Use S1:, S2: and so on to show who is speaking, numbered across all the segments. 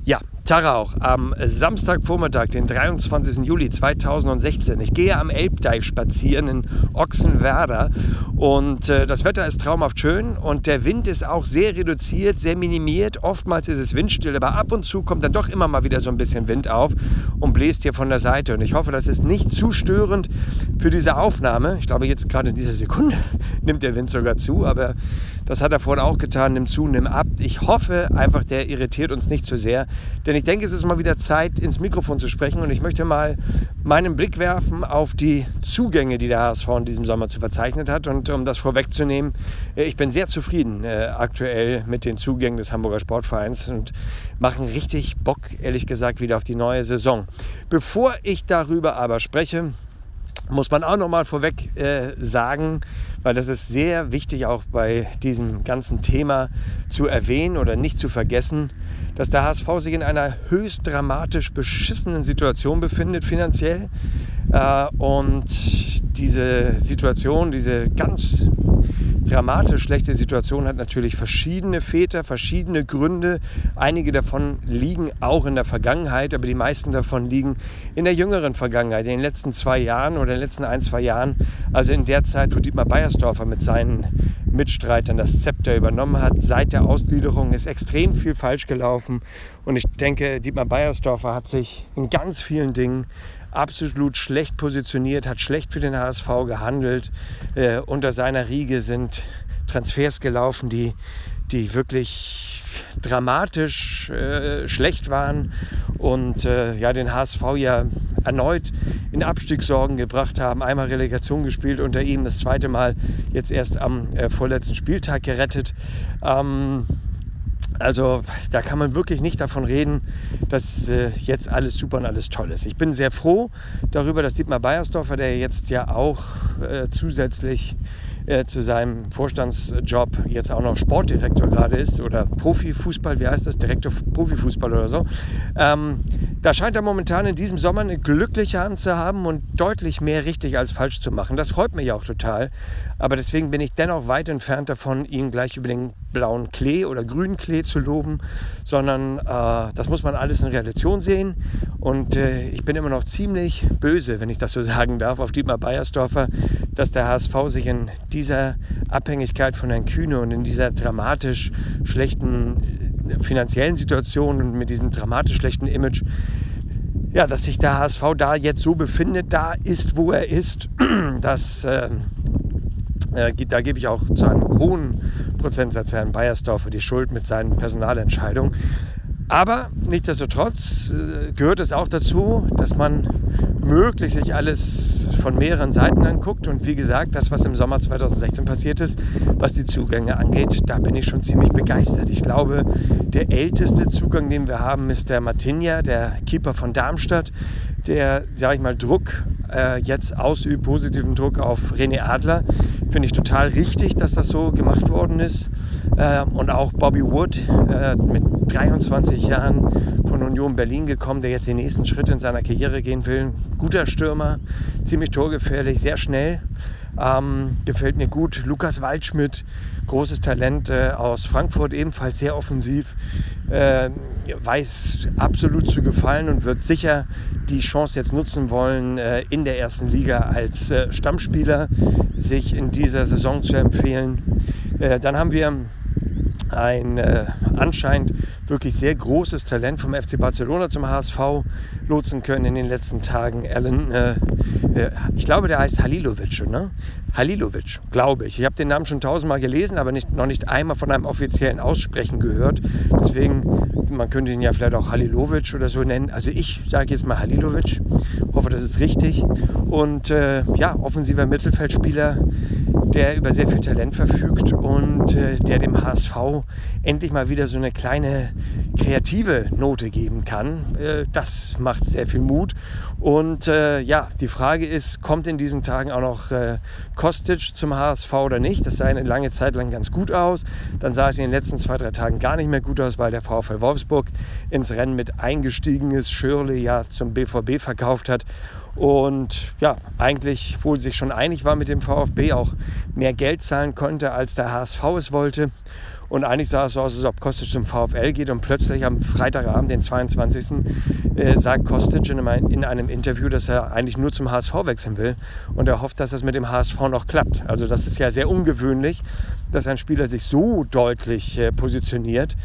S1: Ja, Tag auch. Am Samstagvormittag, den 23. Juli 2016. Ich gehe am Elbdeich spazieren in Ochsenwerder und das Wetter ist traumhaft schön und der Wind ist auch sehr reduziert, sehr minimiert. Oftmals ist es windstill, aber ab und zu kommt dann doch immer mal wieder so ein bisschen Wind auf und bläst hier von der Seite. Und ich hoffe, das ist nicht zu störend für diese Aufnahme. Ich glaube, jetzt gerade in dieser Sekunde nimmt der Wind sogar zu, aber das hat er vorhin auch getan, nimmt zu, nimmt ab. Ich hoffe einfach, der irritiert uns nicht zu sehr, denn ich denke, es ist mal wieder Zeit, ins Mikrofon zu sprechen und ich möchte mal meinen Blick werfen auf die Zugänge, die der HSV in diesem Sommer zu verzeichnet hat. Und um das vorwegzunehmen, ich bin sehr zufrieden aktuell mit den Zugängen des Hamburger Sportvereins und machen richtig Bock, ehrlich gesagt, wieder auf die neue Saison. Bevor ich darüber aber spreche, muss man auch noch mal vorweg sagen, weil das ist sehr wichtig auch bei diesem ganzen Thema zu erwähnen oder nicht zu vergessen, dass der HSV sich in einer höchst dramatisch beschissenen Situation befindet finanziell. Und diese Situation, diese ganz dramatisch schlechte Situation hat natürlich verschiedene Väter, verschiedene Gründe. Einige davon liegen auch in der Vergangenheit, aber die meisten davon liegen in der jüngeren Vergangenheit, in den letzten 2 Jahren oder in den letzten 1-2 Jahren. Also in der Zeit, wo Dietmar Beiersdorfer mit seinen Mitstreitern das Zepter übernommen hat. Seit der Ausgliederung ist extrem viel falsch gelaufen und ich denke, Dietmar Beiersdorfer hat sich in ganz vielen Dingen absolut schlecht positioniert, hat schlecht für den HSV gehandelt. Unter seiner Riege sind Transfers gelaufen, die wirklich dramatisch schlecht waren und den HSV ja erneut in Abstiegssorgen gebracht haben. Einmal Relegation gespielt unter ihm, das zweite Mal jetzt erst am vorletzten Spieltag gerettet. Also da kann man wirklich nicht davon reden, dass jetzt alles super und alles toll ist. Ich bin sehr froh darüber, dass Dietmar Beiersdorfer, der jetzt ja auch zusätzlich zu seinem Vorstandsjob jetzt auch noch Sportdirektor gerade ist oder Profifußball, wie heißt das, Direktor Profifußball oder so. Da scheint er momentan in diesem Sommer eine glückliche Hand zu haben und deutlich mehr richtig als falsch zu machen. Das freut mich auch total, aber deswegen bin ich dennoch weit entfernt davon, ihn gleich über den blauen Klee oder grünen Klee zu loben, sondern das muss man alles in Relation sehen und ich bin immer noch ziemlich böse, wenn ich das so sagen darf, auf Dietmar Beiersdorfer, dass der HSV sich in dieser Abhängigkeit von Herrn Kühne und in dieser dramatisch schlechten finanziellen Situation und mit diesem dramatisch schlechten Image, ja, dass sich der HSV da jetzt so befindet, da ist, wo er ist, da gebe ich auch zu einem hohen Prozentsatz Herrn Beiersdorfer die Schuld mit seinen Personalentscheidungen. Aber nichtsdestotrotz gehört es auch dazu, dass man möglichst sich alles von mehreren Seiten anguckt. Und wie gesagt, das, was im Sommer 2016 passiert ist, was die Zugänge angeht, da bin ich schon ziemlich begeistert. Ich glaube, der älteste Zugang, den wir haben, ist der Martinja, der Keeper von Darmstadt, der, sage ich mal, Druck jetzt ausübt, positiven Druck auf René Adler. Finde ich total richtig, dass das so gemacht worden ist. Und auch Bobby Wood mit 23 Jahren von Union Berlin gekommen, der jetzt den nächsten Schritt in seiner Karriere gehen will. Guter Stürmer, ziemlich torgefährlich, sehr schnell. Gefällt mir gut. Lukas Waldschmidt, großes Talent aus Frankfurt, ebenfalls sehr offensiv. Weiß absolut zu gefallen und wird sicher die Chance jetzt nutzen wollen, in der ersten Liga als Stammspieler sich in dieser Saison zu empfehlen. Dann haben wir ein anscheinend wirklich sehr großes Talent vom FC Barcelona zum HSV lotsen können in den letzten Tagen. Alan, ich glaube, der heißt Halilovic, ne? Halilovic, glaube ich. Ich habe den Namen schon 1000-mal gelesen, aber noch nicht einmal von einem offiziellen Aussprechen gehört. Deswegen, man könnte ihn ja vielleicht auch Halilovic oder so nennen. Also ich sage jetzt mal Halilovic, hoffe, das ist richtig. Und offensiver Mittelfeldspieler, der über sehr viel Talent verfügt und der dem HSV endlich mal wieder so eine kleine kreative Note geben kann. Das macht sehr viel Mut. Und die Frage ist, kommt in diesen Tagen auch noch Kostic zum HSV oder nicht? Das sah eine lange Zeit lang ganz gut aus. Dann sah es in den letzten 2-3 Tagen gar nicht mehr gut aus, weil der VfL Wolfsburg ins Rennen mit eingestiegen ist, Schürrle ja zum BVB verkauft hat. Und ja, eigentlich wohl sich schon einig war mit dem VfB, auch mehr Geld zahlen konnte, als der HSV es wollte. Und eigentlich sah es so aus, als ob Kostic zum VfL geht und plötzlich am Freitagabend, den 22. Sagt Kostic in einem Interview, dass er eigentlich nur zum HSV wechseln will und er hofft, dass das mit dem HSV noch klappt. Also das ist ja sehr ungewöhnlich, dass ein Spieler sich so deutlich positioniert.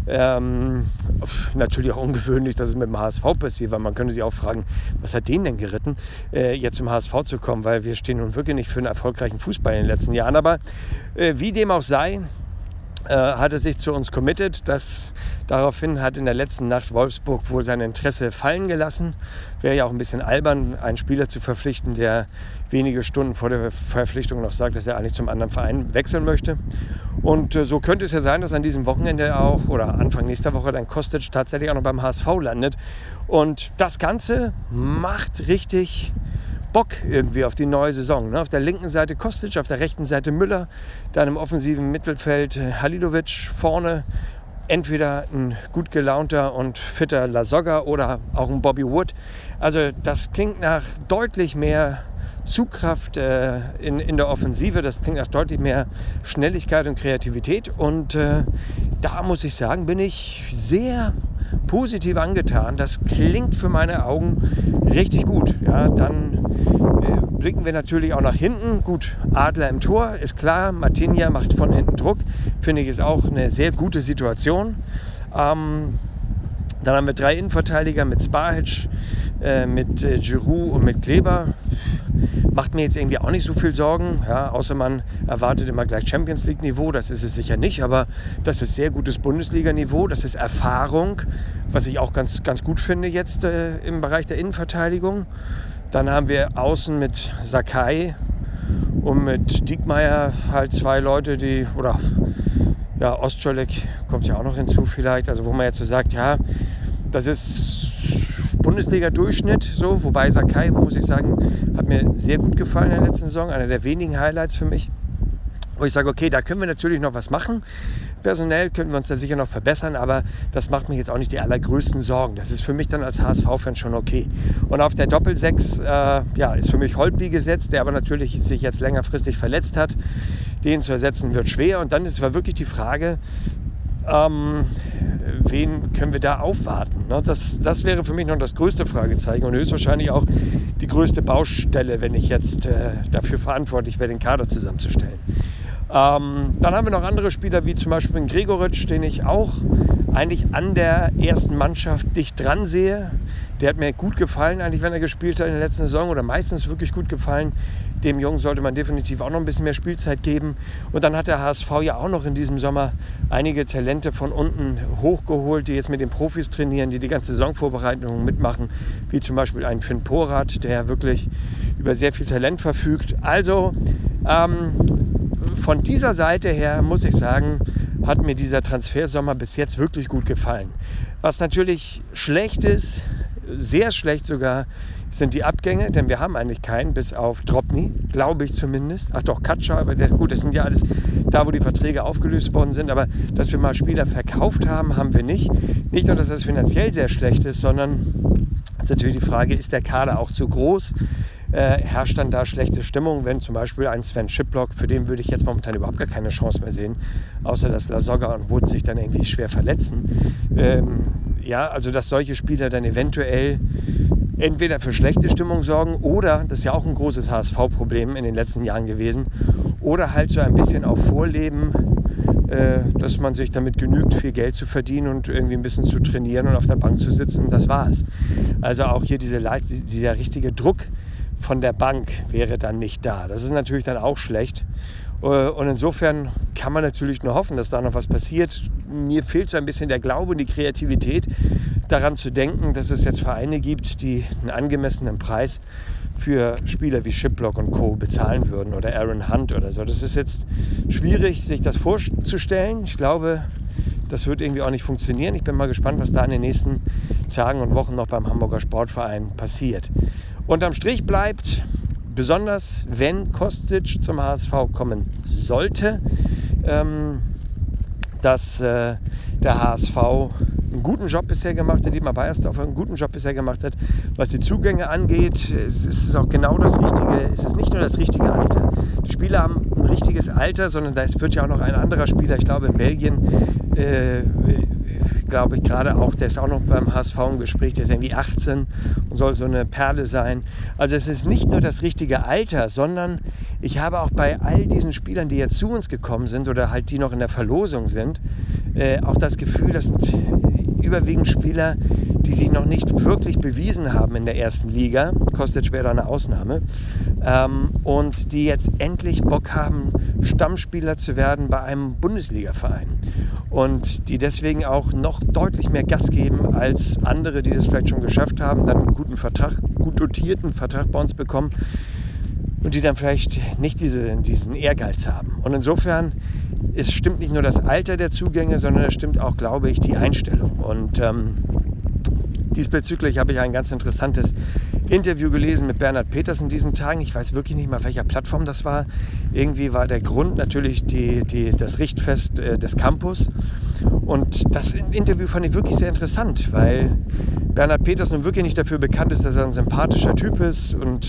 S1: Natürlich auch ungewöhnlich, dass es mit dem HSV passiert, weil man könnte sich auch fragen, was hat den denn geritten, jetzt zum HSV zu kommen, weil wir stehen nun wirklich nicht für einen erfolgreichen Fußball in den letzten Jahren. Aber wie dem auch sei, hat er sich zu uns committed. Daraufhin hat in der letzten Nacht Wolfsburg wohl sein Interesse fallen gelassen. Wäre ja auch ein bisschen albern, einen Spieler zu verpflichten, der wenige Stunden vor der Verpflichtung noch sagt, dass er eigentlich zum anderen Verein wechseln möchte. Und so könnte es ja sein, dass an diesem Wochenende auch oder Anfang nächster Woche dann Kostic tatsächlich auch noch beim HSV landet. Und das Ganze macht richtig Bock irgendwie auf die neue Saison. Ne? Auf der linken Seite Kostic, auf der rechten Seite Müller, dann im offensiven Mittelfeld Halilovic, vorne entweder ein gut gelaunter und fitter Lasogga oder auch ein Bobby Wood. Also das klingt nach deutlich mehr Zugkraft in der Offensive, das klingt nach deutlich mehr Schnelligkeit und Kreativität und da muss ich sagen, bin ich sehr positiv angetan. Das klingt für meine Augen richtig gut. Ja, dann blicken wir natürlich auch nach hinten. Gut, Adler im Tor, ist klar. Martinia macht von hinten Druck. Finde ich, ist auch eine sehr gute Situation. Dann haben wir 3 Innenverteidiger mit Spahic, mit Giroud und mit Kleber. Macht mir jetzt irgendwie auch nicht so viel Sorgen, ja, außer man erwartet immer gleich Champions League Niveau, das ist es sicher nicht, aber das ist sehr gutes Bundesliga-Niveau, das ist Erfahrung, was ich auch ganz gut finde jetzt im Bereich der Innenverteidigung. Dann haben wir außen mit Sakai und mit Diekmeyer halt 2 Leute, Ostscholek kommt ja auch noch hinzu vielleicht, also wo man jetzt so sagt, ja, das ist Bundesliga-Durchschnitt, so, wobei Sakai, muss ich sagen, hat mir sehr gut gefallen in der letzten Saison, einer der wenigen Highlights für mich, wo ich sage, okay, da können wir natürlich noch was machen, personell können wir uns da sicher noch verbessern, aber das macht mir jetzt auch nicht die allergrößten Sorgen, das ist für mich dann als HSV-Fan schon okay. Und auf der Doppel-6 ist für mich Holtby gesetzt, der aber natürlich sich jetzt längerfristig verletzt hat, den zu ersetzen wird schwer und dann ist wirklich die Frage, wen können wir da aufwarten? Ne? Das wäre für mich noch das größte Fragezeichen und höchstwahrscheinlich auch die größte Baustelle, wenn ich jetzt dafür verantwortlich wäre, den Kader zusammenzustellen. Dann haben wir noch andere Spieler, wie zum Beispiel den Gregoritsch, den ich auch eigentlich an der ersten Mannschaft dicht dran sehe. Der hat mir gut gefallen, eigentlich, wenn er gespielt hat in der letzten Saison oder meistens wirklich gut gefallen. Dem Jungen sollte man definitiv auch noch ein bisschen mehr Spielzeit geben. Und dann hat der HSV ja auch noch in diesem Sommer einige Talente von unten hochgeholt, die jetzt mit den Profis trainieren, die ganze Saisonvorbereitung mitmachen, wie zum Beispiel ein Finn Porath, der wirklich über sehr viel Talent verfügt. Also von dieser Seite her muss ich sagen, hat mir dieser Transfersommer bis jetzt wirklich gut gefallen. Was natürlich schlecht ist, sehr schlecht sogar, sind die Abgänge, denn wir haben eigentlich keinen, bis auf Drobny, glaube ich zumindest. Ach doch, Katscha, aber gut, das sind ja alles da, wo die Verträge aufgelöst worden sind, aber dass wir mal Spieler verkauft haben, haben wir nicht. Nicht nur, dass das finanziell sehr schlecht ist, sondern ist natürlich die Frage, ist der Kader auch zu groß? Herrscht dann da schlechte Stimmung, wenn zum Beispiel ein Sven Schiplock, für den würde ich jetzt momentan überhaupt gar keine Chance mehr sehen, außer dass Lasogga und Wood sich dann irgendwie schwer verletzen. Also dass solche Spieler dann eventuell entweder für schlechte Stimmung sorgen oder, das ist ja auch ein großes HSV-Problem in den letzten Jahren gewesen, oder halt so ein bisschen auch vorleben, dass man sich damit genügt, viel Geld zu verdienen und irgendwie ein bisschen zu trainieren und auf der Bank zu sitzen. Das war's. Also auch hier dieser richtige Druck von der Bank wäre dann nicht da. Das ist natürlich dann auch schlecht. Und insofern kann man natürlich nur hoffen, dass da noch was passiert. Mir fehlt so ein bisschen der Glaube und die Kreativität, daran zu denken, dass es jetzt Vereine gibt, die einen angemessenen Preis für Spieler wie Schiplock und Co. bezahlen würden oder Aaron Hunt oder so. Das ist jetzt schwierig, sich das vorzustellen. Ich glaube, das wird irgendwie auch nicht funktionieren. Ich bin mal gespannt, was da in den nächsten Tagen und Wochen noch beim Hamburger Sportverein passiert. Unterm Strich bleibt, besonders wenn Kostic zum HSV kommen sollte, dass der HSV einen guten Job bisher gemacht hat, Dietmar Beiersdorfer einen guten Job bisher gemacht hat, was die Zugänge angeht. Es ist auch genau das Richtige, es ist nicht nur das richtige Alter. Die Spieler haben ein richtiges Alter, sondern da wird ja auch noch ein anderer Spieler, ich glaube in Belgien, glaube ich gerade auch, der ist auch noch beim HSV im Gespräch, der ist irgendwie 18 und soll so eine Perle sein. Also es ist nicht nur das richtige Alter, sondern ich habe auch bei all diesen Spielern, die jetzt zu uns gekommen sind oder halt die noch in der Verlosung sind, auch das Gefühl, das sind überwiegend Spieler, die sich noch nicht wirklich bewiesen haben in der ersten Liga. Kostic wäre da eine Ausnahme. Und die jetzt endlich Bock haben, Stammspieler zu werden bei einem Bundesliga-Verein. Und die deswegen auch noch deutlich mehr Gas geben als andere, die das vielleicht schon geschafft haben, dann einen guten Vertrag, gut dotierten Vertrag bei uns bekommen und die dann vielleicht nicht diesen Ehrgeiz haben. Und insofern, es stimmt nicht nur das Alter der Zugänge, sondern es stimmt auch, glaube ich, die Einstellung. Und diesbezüglich habe ich ein ganz interessantes Interview gelesen mit Bernhard Peters in diesen Tagen. Ich weiß wirklich nicht mal, auf welcher Plattform das war. Irgendwie war der Grund natürlich das Richtfest des Campus. Und das Interview fand ich wirklich sehr interessant, weil Bernhard Peters nun wirklich nicht dafür bekannt ist, dass er ein sympathischer Typ ist und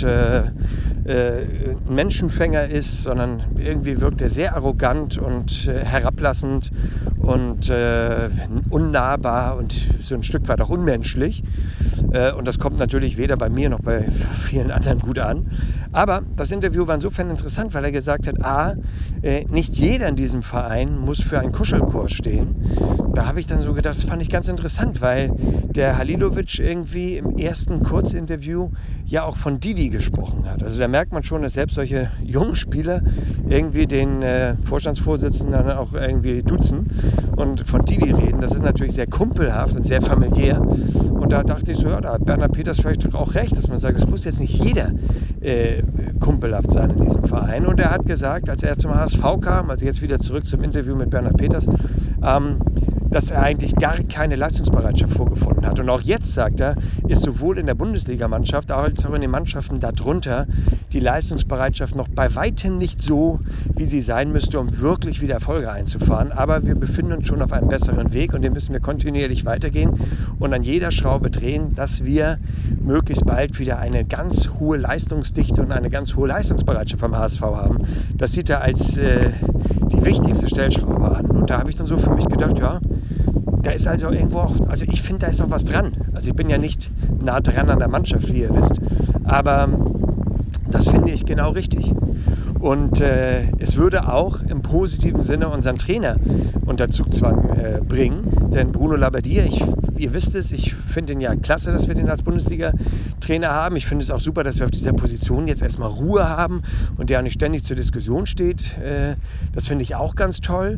S1: ein Menschenfänger ist, sondern irgendwie wirkt er sehr arrogant und herablassend und unnahbar und so ein Stück weit auch unmenschlich. Und das kommt natürlich weder bei mir noch bei vielen anderen gut an. Aber das Interview war insofern interessant, weil er gesagt hat, nicht jeder in diesem Verein muss für einen Kuschelkurs stehen. Da habe ich dann so gedacht, das fand ich ganz interessant, weil der Halilovic irgendwie im ersten Kurzinterview ja auch von Didi gesprochen hat. Also da merkt man schon, dass selbst solche jungen Spieler irgendwie den Vorstandsvorsitzenden dann auch irgendwie duzen und von Didi reden. Das ist natürlich sehr kumpelhaft und sehr familiär. Und da dachte ich so, ja, da hat Bernhard Peters vielleicht auch recht, dass man sagt, es muss jetzt nicht jeder kumpelhaft sein in diesem Verein. Und er hat gesagt, als er zum HSV kam, also jetzt wieder zurück zum Interview mit Bernhard Peters, dass er eigentlich gar keine Leistungsbereitschaft vorgefunden hat. Und auch jetzt, sagt er, ist sowohl in der Bundesligamannschaft als auch in den Mannschaften darunter die Leistungsbereitschaft noch bei weitem nicht so, wie sie sein müsste, um wirklich wieder Erfolge einzufahren. Aber wir befinden uns schon auf einem besseren Weg und den müssen wir kontinuierlich weitergehen und an jeder Schraube drehen, dass wir möglichst bald wieder eine ganz hohe Leistungsdichte und eine ganz hohe Leistungsbereitschaft beim HSV haben. Das sieht er als die wichtigste Stellschraube an. Und da habe ich dann so für mich gedacht, ja, da ist also irgendwo auch, also ich finde, da ist auch was dran. Also ich bin ja nicht nah dran an der Mannschaft, wie ihr wisst, aber das finde ich genau richtig. Und es würde auch im positiven Sinne unseren Trainer unter Zugzwang bringen. Denn Bruno Labbadia, ihr wisst es, ich finde ihn ja klasse, dass wir den als Bundesliga-Trainer haben. Ich finde es auch super, dass wir auf dieser Position jetzt erstmal Ruhe haben und der auch nicht ständig zur Diskussion steht. Das finde ich auch ganz toll.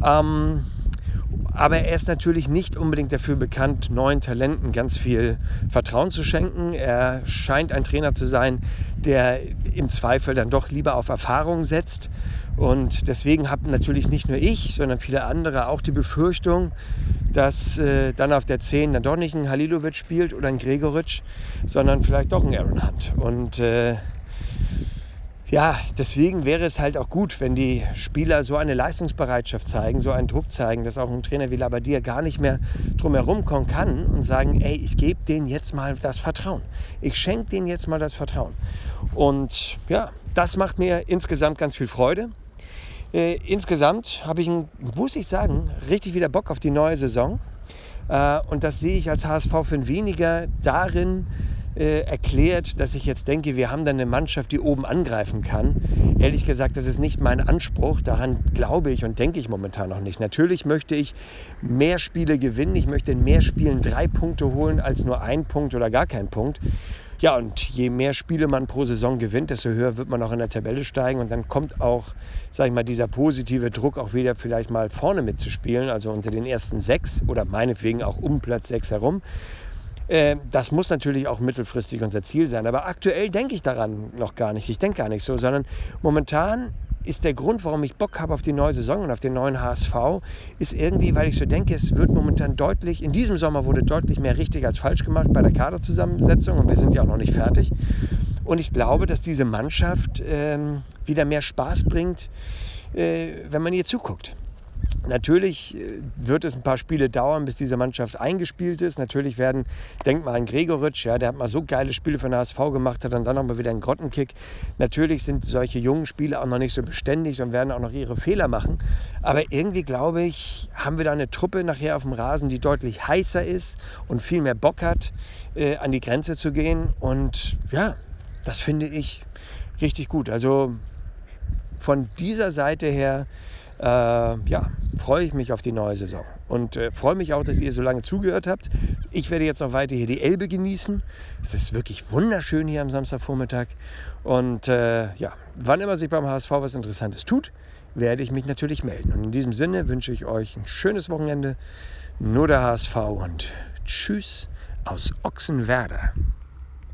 S1: Aber er ist natürlich nicht unbedingt dafür bekannt, neuen Talenten ganz viel Vertrauen zu schenken. Er scheint ein Trainer zu sein, der im Zweifel dann doch lieber auf Erfahrung setzt. Und deswegen haben natürlich nicht nur ich, sondern viele andere auch die Befürchtung, dass dann auf der 10 dann doch nicht ein Halilovic spielt oder ein Gregoritsch, sondern vielleicht doch ein Aaron Hunt. Und ja, deswegen wäre es halt auch gut, wenn die Spieler so eine Leistungsbereitschaft zeigen, so einen Druck zeigen, dass auch ein Trainer wie Labbadia gar nicht mehr drum herum kommen kann und sagen, ey, ich gebe denen jetzt mal das Vertrauen. Ich schenke denen jetzt mal das Vertrauen. Und ja, das macht mir insgesamt ganz viel Freude. Insgesamt habe ich, muss ich sagen, richtig wieder Bock auf die neue Saison. Und das sehe ich als HSV-Fan weniger darin, erklärt, dass ich jetzt denke, wir haben dann eine Mannschaft, die oben angreifen kann. Ehrlich gesagt, das ist nicht mein Anspruch. Daran glaube ich und denke ich momentan noch nicht. Natürlich möchte ich mehr Spiele gewinnen. Ich möchte in mehr Spielen 3 Punkte holen als nur 1 Punkt oder gar keinen Punkt. Ja, und je mehr Spiele man pro Saison gewinnt, desto höher wird man auch in der Tabelle steigen. Und dann kommt auch, sag ich mal, dieser positive Druck auch wieder vielleicht mal vorne mitzuspielen, also unter den ersten 6 oder meinetwegen auch um Platz 6 herum. Das muss natürlich auch mittelfristig unser Ziel sein. Aber aktuell denke ich daran noch gar nicht. Ich denke gar nicht so, sondern momentan ist der Grund, warum ich Bock habe auf die neue Saison und auf den neuen HSV, ist irgendwie, weil ich so denke, es wird momentan deutlich, in diesem Sommer wurde deutlich mehr richtig als falsch gemacht bei der Kaderzusammensetzung und wir sind ja auch noch nicht fertig. Und ich glaube, dass diese Mannschaft wieder mehr Spaß bringt, wenn man ihr zuguckt. Natürlich wird es ein paar Spiele dauern, bis diese Mannschaft eingespielt ist. Natürlich denk mal an Gregoritsch, ja, der hat mal so geile Spiele für den HSV gemacht, hat dann nochmal wieder einen Grottenkick. Natürlich sind solche jungen Spieler auch noch nicht so beständig und werden auch noch ihre Fehler machen. Aber irgendwie, glaube ich, haben wir da eine Truppe nachher auf dem Rasen, die deutlich heißer ist und viel mehr Bock hat, an die Grenze zu gehen. Und ja, das finde ich richtig gut. Also von dieser Seite her freue ich mich auf die neue Saison und freue mich auch, dass ihr so lange zugehört habt. Ich werde jetzt noch weiter hier die Elbe genießen. Es ist wirklich wunderschön hier am Samstagvormittag und wann immer sich beim HSV was Interessantes tut, werde ich mich natürlich melden. Und in diesem Sinne wünsche ich euch ein schönes Wochenende. Nur der HSV und tschüss aus Ochsenwerder.